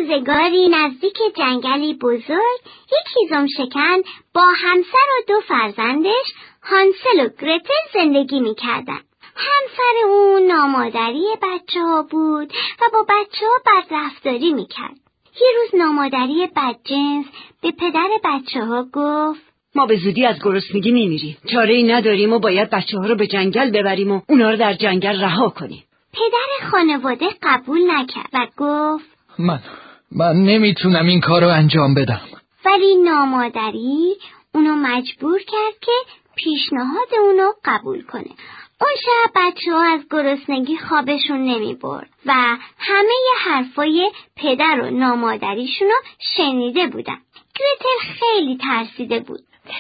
روزگاری نزدیک جنگلی بزرگ یک هیزم شکن با همسر و 2 فرزندش هانسل و گرتل زندگی می‌کردن. همسر اون نامادری بچه‌ها بود و با بچه‌ها بدرفتاری می‌کرد. یه روز نامادری بدجنس به پدر بچه‌ها گفت: ما به زودی از گرسنگی میمیریم. چاره‌ای نداریم و باید بچه‌ها رو به جنگل ببریم و اونا رو در جنگل رها کنیم. پدر خانواده قبول نکرد و گفت: من نمیتونم این کارو انجام بدم. ولی نامادری اونو مجبور کرد که پیشنهاد اونو قبول کنه. اون شب بچه‌ها از گرسنگی خوابشون نمیبرد و همه حرفای پدر و نامادریشونو شنیده بودن. گرتل خیلی ترسیده بود،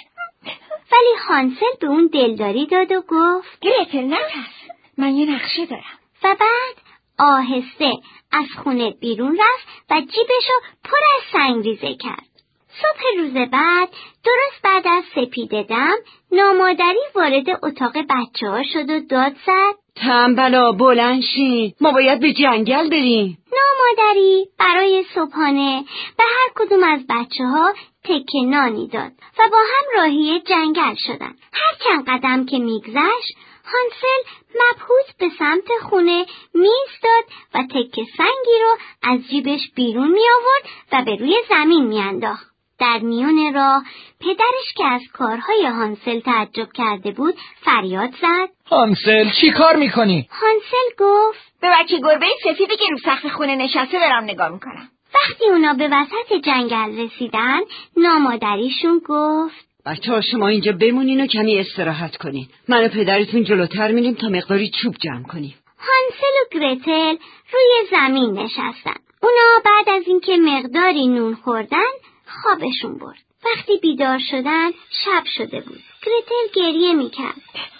ولی هانسل به اون دلداری داد و گفت: گرتل نترس، من یه نقشه دارم. و بعد آهسته از خونه بیرون رفت و جیبشو پر از سنگریزه کرد. صبح روز بعد، درست بعد از سپیده دم، نامادری وارد اتاق بچه‌ها شد و داد زد: تنبلا بلند شین، ما باید به جنگل بریم. نامادری برای صبحانه به هر کدوم از بچه‌ها تکه نانی داد و با هم راهی جنگل شدن. هر چند قدم که میگذشت، هانسل مبهوت به سمت خونه میایستاد و تکه سنگی رو از جیبش بیرون می آورد و به روی زمین میانداخت. در میون راه پدرش که از کارهای هانسل تعجب کرده بود فریاد زد: هانسل چی کار میکنی؟ هانسل گفت: به بچه گربه سفیدی که رو سقف خونه نشسته دارم نگاه میکنم. وقتی اونا به وسط جنگل رسیدن، نامادریشون گفت: بچه‌ها شما اینجا بمونین و کمی استراحت کنین. من و پدرتون جلوتر میریم تا مقداری چوب جمع کنیم. هانسل و گرتل روی زمین نشستن. اونا بعد از اینکه مقداری نون خوردن خوابشون برد. وقتی بیدار شدن شب شده بود. گرتل گریه میکرد.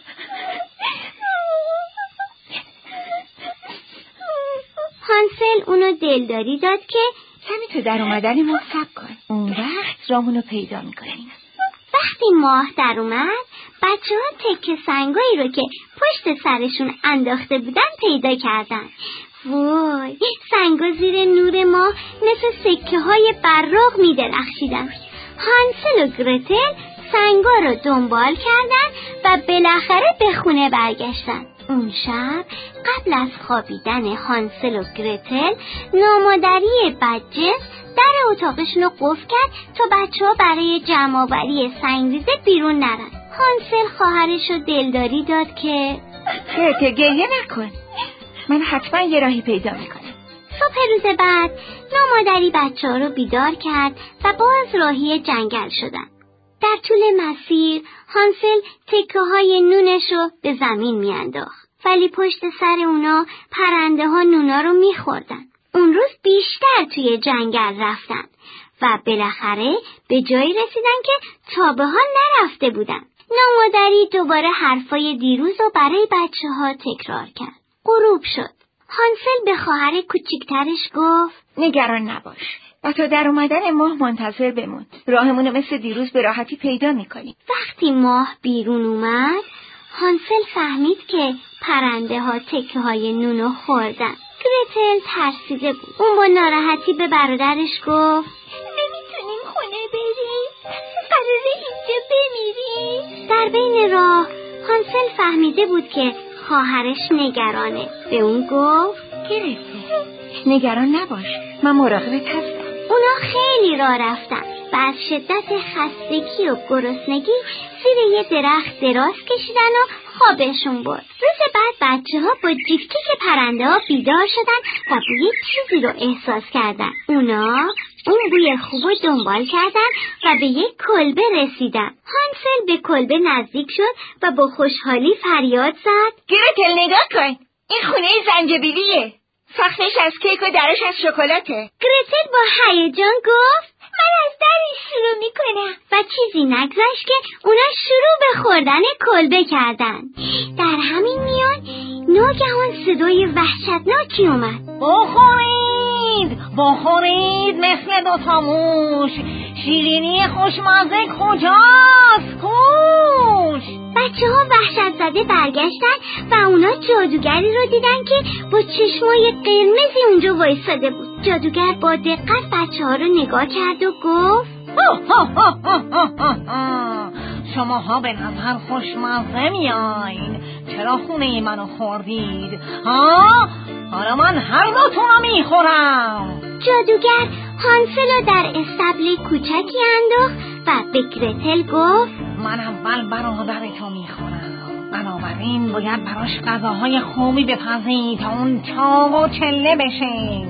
هانسل اونو دلداری داد که کمی تو در اومدن ما صبر کن، اون وقت رامونو پیدا میکنیم. وقتی ماه در اومد، بچه‌ها تکه سنگایی رو که پشت سرشون انداخته بودن پیدا کردن. وای، سنگا زیر نور ماه مثل سکه های براق می درخشیدن. هانسل و گرتل سنگا رو دنبال کردن و بالاخره به خونه برگشتن. اون شب قبل از خوابیدن هانسل و گرتل، نامادری بدجنس در اتاقشون رو قفل کرد تا بچه‌ها برای جمع‌آوری سنگریزه بیرون نرن. هانسل خواهرش رو دلداری داد که گرتل گریه نکن، من حتما یه راهی پیدا میکنم. صبح روز بعد نامادری بچه‌ها رو بیدار کرد و باز راهی جنگل شدن. در طول مسیر هانسل تکه‌های نونش رو به زمین میانداخت، ولی پشت سر اونا پرنده ها نونا رو میخوردن. اون روز بیشتر توی جنگل رفتن و بالاخره به جایی رسیدن که تا به حال نرفته بودن. نامادری دوباره حرفای دیروز رو برای بچه‌ها تکرار کرد. غروب شد. هانسل به خواهر کوچیکترش گفت: نگران نباش و تا در اومدن ماه منتظر بمون، راهمونو مثل دیروز به راحتی پیدا میکنیم. وقتی ماه بیرون اومد، هانسل فهمید که پرنده ها تکه های نونو خوردن. گرتل ترسیده بود. اون با ناراحتی به برادرش گفت: نمیتونیم خونه بریم، قراره اینجا بمیریم. در بین راه هانسل فهمیده بود که خواهرش نگرانه. به اون گفت: گرتل نگران نباش، من مراقبت هستم. اونا خیلی راه رفتن و از شدت خستگی و گرسنگی زیر یه درخت دراز کشیدن و خوابشون برد. روز بعد بچه‌ها با جیک پرنده ها بیدار شدن و بوی چیزی رو احساس کردن. اونا اون بوی خوب رو دنبال کردن و به یک کلبه رسیدن. هانسل به کلبه نزدیک شد و با خوشحالی فریاد زد: گرتل نگاه کن، این خونه زنجبیلیه، سقفش از کیک و درش از شکلاته. گرتل با هیجان گفت: من از درش شروع میکنم. و چیزی نگذشت که اونا شروع به خوردن کلبه کردن. در همین میان ناگهان صدای وحشتناکی اومد: بخورید مثل 2 تا موش، شیرینی خوشمزه کجاست؟ کوش! بچه‌ها وحشت زده برگشتن و اونا جادوگری رو دیدن که با چشمای قرمزی اونجا وایساده بود. جادوگر با دقت بچه‌ها رو نگاه کرد و گفت شماها به نظر خوشمزه میاین. چرا خونه منو خوردید؟ حالا من هر دوتون رو میخورم. جادوگر هانسل رو در استبل کوچکی انداخت و به گرتل گفت من اول برادرتو میخورم، بنابراین باید براش غذاهای خوبی بپزی تا اون چاق و چله بشه.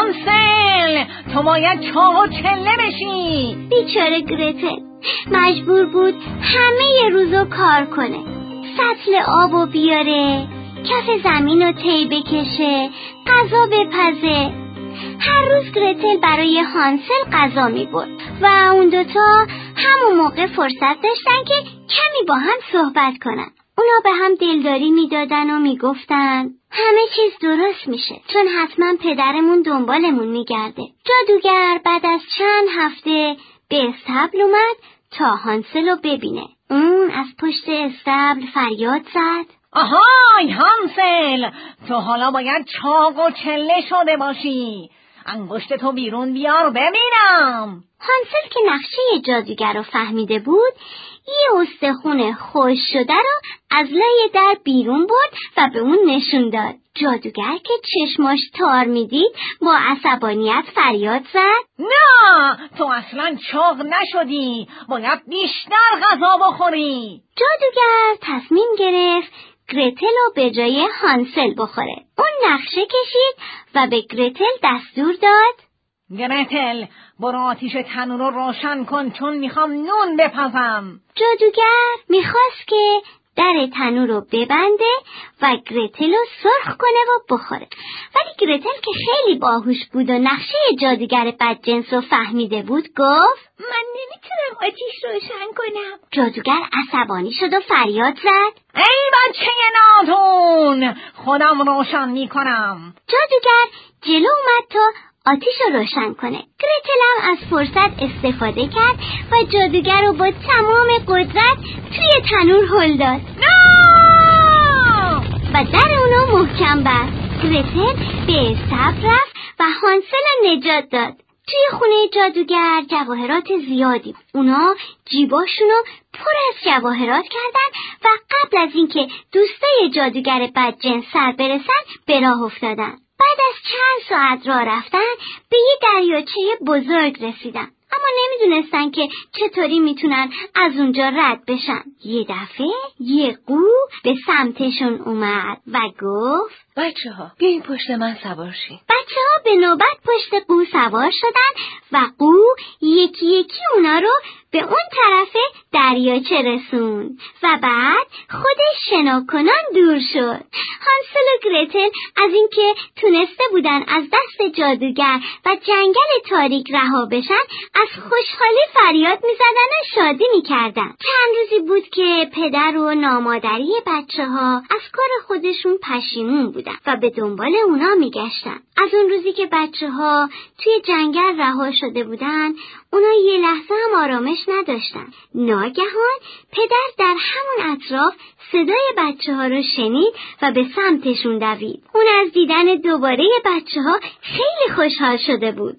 هانسل تو باید چاق و چله بشی. بیچاره گرتل مجبور بود همه روزو کار کنه، سطل آبو بیاره، کف زمینو طی بکشه، غذا بپزه. هر روز گرتل برای هانسل غذا میبرد و اون دوتا همون موقع فرصت داشتن که کمی با هم صحبت کنن. اونا به هم دلداری میدادن و میگفتن همه چیز درست میشه چون حتما پدرمون دنبالمون میگرده. جادوگر بعد از چند هفته به استبل اومد تا هانسل رو ببینه. اون از پشت استبل فریاد زد آهای هانسل، تو حالا باید چاق و چله شده باشی. انگشت تو بیرون بیار ببینم. هانسل که نقشه جادوگر رو فهمیده بود یه استخون خوش شده رو از لای در بیرون برد و به اون نشون داد. جادوگر که چشماش تار میدید با عصبانیت فریاد زد نه، تو اصلا چاق نشدی، باید بیشتر غذا بخوری. جادوگر تصمیم گرفت گرتل رو به جای هانسل بخوره. اون نقشه کشید و به گرتل دستور داد گرتل برو آتیش تنور رو روشن کن چون میخوام نون بپزم. جادوگر میخواست که در تنور رو ببنده و گرتل رو سرخ کنه و بخوره، ولی گرتل که خیلی باهوش بود و نقشه جادوگر بدجنس رو فهمیده بود گفت من نمیتونم آتیش روشن کنم. جادوگر عصبانی شد و فریاد زد ای بچه نادون، خودم روشن میکنم. جادوگر جلو اومد تا آتیش رو روشن کنه. گرتل هم از فرصت استفاده کرد و جادوگر رو با تمام قدرت توی تنور هل داد و در اونو محکم بست. گرتل به استبل رفت و هانسل رو نجات داد. توی خونه جادوگر جواهرات زیادی بود. اونا جیباشونو پر از جواهرات کردن و قبل از اینکه دوستای جادوگر بدجنس سر برسن به راه افتادن. بعد از چند ساعت راه رفتن به یه دریاچه بزرگ رسیدن، اما نمیدونستن که چطوری میتونن از اونجا رد بشن. یه دفعه یه قو به سمتشون اومد و گفت بچه‌ها بیاین پشت من سوار شین. بچه‌ها به نوبت پشت قو سوار شدن و قو یکی یکی اونا رو به اون طرف دریاچه رسون و بعد خودش شناکنان دور شد. هانسل و گرتل از اینکه تونسته بودن از دست جادوگر و جنگل تاریک رها بشن از خوشحالی فریاد میزدن و شادی میکردن. چند روزی بود که پدر و نامادری بچه‌ها از کار خودشون پشیمون بودن و به دنبال اونا میگشتن. از اون روزی که بچه‌ها توی جنگل رها شده بودن اونا یه لحظه هم آرامش نداشتن. ناگهان پدر در همون اطراف صدای بچه‌ها رو شنید و به سمتشون دوید. اون از دیدن دوباره بچه‌ها خیلی خوشحال شده بود.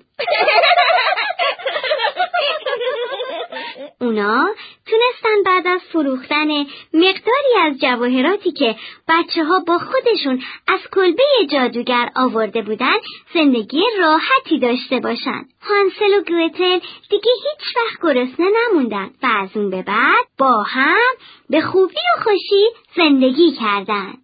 اونا تونستن بعد از فروختن مقداری از جواهراتی که بچه‌ها با خودشون از کلبه جادوگر آورده بودن زندگی راحتی داشته باشن. هانسل و گرتل دیگه هیچ وقت گرسنه نموندن و از اون به بعد با هم به خوبی و خوشی زندگی کردن.